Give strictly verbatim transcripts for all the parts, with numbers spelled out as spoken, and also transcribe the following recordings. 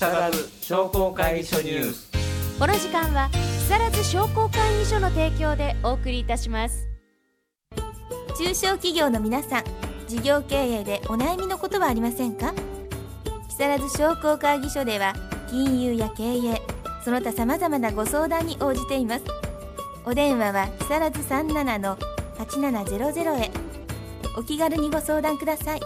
更津商工会議所ニュース。 この時間は木更津商工会議所の提供でお送りいたします。 中小企業の皆さん、事業経営でお悩みのことはありませんか？木更津商工会議所では金融や経営、その他さまざまなご相談に応じています。お電話は木更津 さんななのはちななゼロゼロ へお気軽にご相談ください。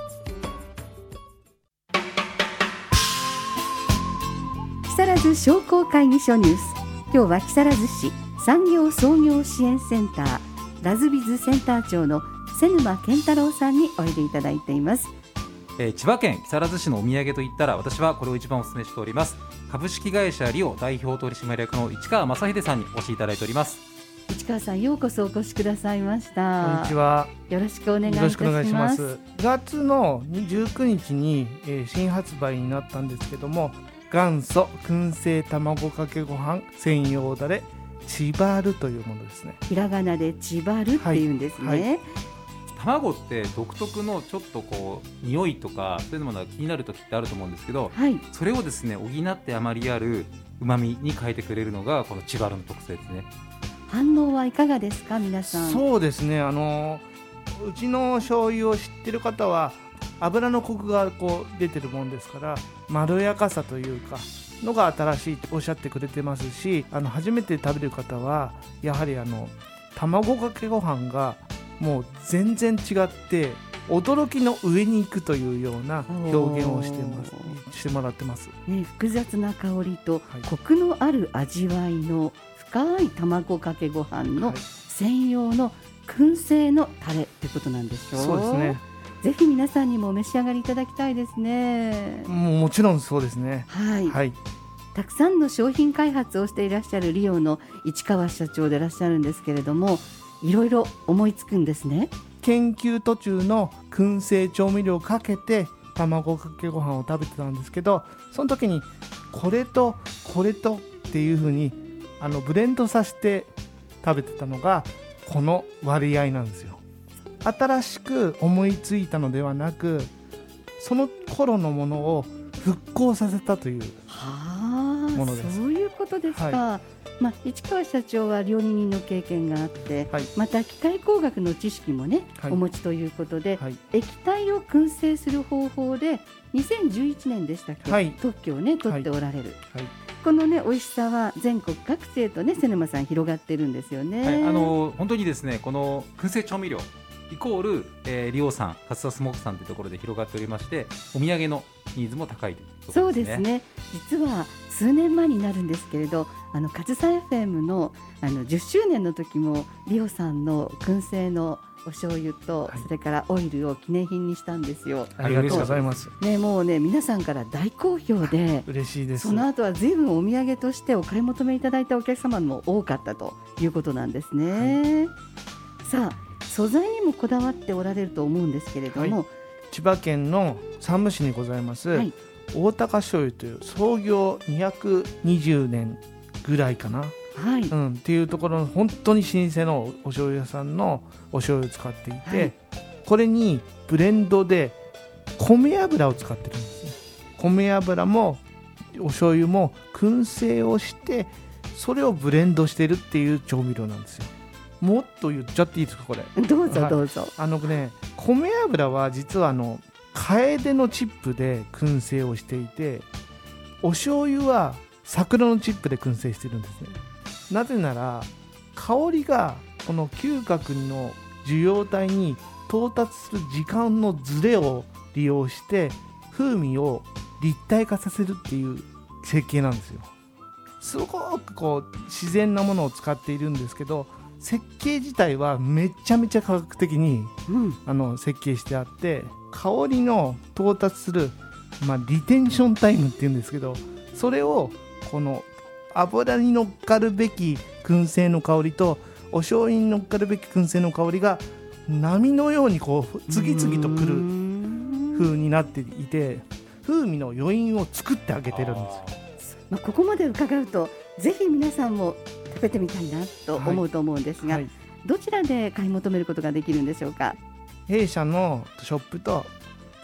木更津商工会議所ニュース。今日は木更津市産業創業支援センターラズビズセンター長の瀬沼健太郎さんにおいでいただいています。 えー、千葉県木更津市のお土産といったら私はこれを一番お勧めしております。株式会社リオ代表取締役の市川正秀さんにお越しいただいております。 市川さん、ようこそお越しくださいました。 こんにちは。 よろしくお願いいたします。よろしくお願いします。 ごがつのじゅうくにちに、えー、新発売になったんですけども、元祖燻製卵かけご飯専用だれチバルというものですね。 ひらがなでチバルっていうんですね。はいはい、 卵って独特のちょっとこう匂いとかそういうものが気になる時ってあると思うんですけど、はい、それをですね補ってあまりある旨味に変えてくれるのがこのチバルの特性ですね。 反応はいかがですか皆さん？ そうですね、あのうちの醤油を知ってる方は油のコクがこう出てるもんですからまろやかさというかのが新しいとおっしゃってくれてますし、あの初めて食べる方はやはりあの卵かけご飯がもう全然違って驚きの上に行くというような表現をしてますしてもらってます、 ね、複雑な香りとコクのある味わいの深い卵かけご飯の専用の燻製のタレってことなんでしょう。 そうですね。 ぜひ皆さんにもお召し上がりいただきたいですね。 もうもちろんそうですね。 はい、 はい、 たくさんの商品開発をしていらっしゃるリオの市川社長でいらっしゃるんですけれども、いろいろ思いつくんですね。 研究途中の燻製調味料をかけて卵かけご飯を食べてたんですけど、その時にこれとこれとっていう風にあのブレンドさせて食べてたのがこの割合なんですよ。新しく思いついたのではなく、その頃のものを復興させたというものです。 そういうことですか。はい、まあ、市川社長は料理人の経験があって、はい、また機械工学の知識もね、はい、お持ちということで、はい、液体を燻製する方法でにせんじゅういちねんでしたっけ、はい、特許をね取っておられる、はいはい、このね美味しさは全国各地へとね瀬沼さん広がってるんですよね。 はい、あの本当にですね、この燻製調味料イコール、えー、リオさん勝田スモークさんというところで広がっておりまして、お土産のニーズも高いというところですね。 そうですね。実は数年前になるんですけれど、あの勝田 エフエム の, あのじゅっしゅうねんの時もリオさんの燻製のお醤油と、はい、それからオイルを記念品にしたんですよ。 ありがとうございます、 ね、もうね皆さんから大好評で嬉しいです。 その後は随分お土産としてお買い求めいただいたお客様も多かったということなんですね。はい、さあ素材にもこだわっておられると思うんですけれども、はい、 千葉県の山武市にございます、はい、大高醤油という創業にひゃくにじゅうねんぐらいかな、はい、うん、っていうところの本当に老舗のお醤油屋さんのお醤油を使っていて、はい、これにブレンドで米油を使ってるんですね。米油もお醤油も燻製をしてそれをブレンドしてるっていう調味料なんですよ。もっと言っちゃっていいですかこれ？ どうぞどうぞ。 はい、あのね、米油は実はあのカエデのチップで燻製をしていて、お醤油は桜のチップで燻製してるんですね。なぜなら香りがこの嗅覚の受容体に到達する時間のズレを利用して風味を立体化させるっていう設計なんですよ。すごくこう自然なものを使っているんですけど、設計自体はめちゃめちゃ科学的に、うん、あの設計してあって、香りの到達する、まあ、リテンションタイムっていうんですけど、それをこの油に乗っかるべき燻製の香りとお醤油に乗っかるべき燻製の香りが波のようにこう次々と来る風になっていて、風味の余韻を作ってあげてるんですよ。 まあ、ここまで伺うとぜひ皆さんも食べてみたいなと思うと思うんですが、はいはい、どちらで買い求めることができるんでしょうか？ 弊社のショップと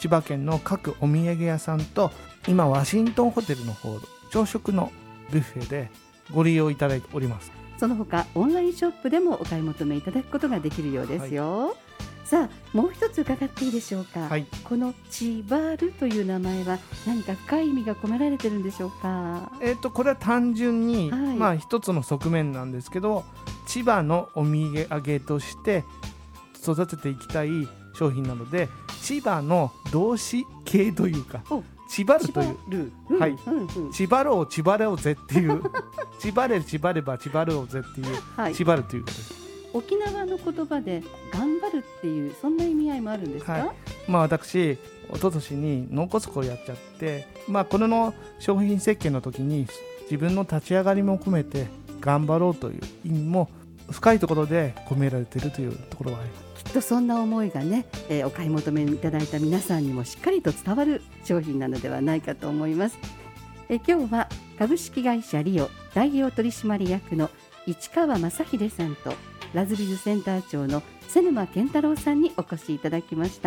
千葉県の各お土産屋さんと今ワシントンホテルの方朝食のビュッフェでご利用いただいております。 その他オンラインショップでもお買い求めいただくことができるようですよ、はい、さあもう一つ伺っていいでしょうか、はい、このチバルという名前は何か深い意味が込められてるんでしょうか。 えーとこれは単純に、はい、まあ一つの側面なんですけど、千葉のお土産として育てていきたい商品なので、千葉の動詞形というか千葉るという、うんはいうんうん、千葉ろう千葉れをぜっていう千葉れ千葉れば千葉ろうぜっていう、はい、千葉るということです。 沖縄の言葉で頑張るっていうそんな意味合いもあるんですか。はい、 まあ、私一昨年に脳梗塞をやっちゃって、まあ、これの商品設計の時に自分の立ち上がりも込めて頑張ろうという意味も深いところで込められているというところはあります。 きっとそんな思いがね、えー、お買い求めいただいた皆さんにもしっかりと伝わる商品なのではないかと思います。えー、今日は株式会社リオ代表取締役の市川正秀さんとラズビズセンター長の瀬沼健太郎さんにお越しいただきました。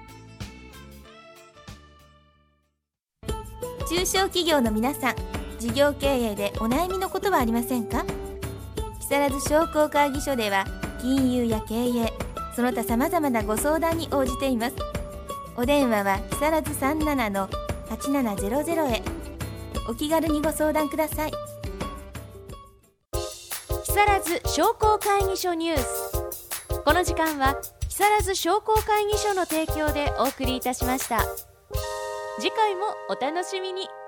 中小企業の皆さん、事業経営でお悩みのことはありませんか。木更津商工会議所では金融や経営その他さまざまなご相談に応じています。お電話は木更津 さんじゅうなな はちななゼロゼロ へお気軽にご相談ください。 木更津商工会議所ニュース。この時間は木更津商工会議所の提供でお送りいたしました。次回もお楽しみに。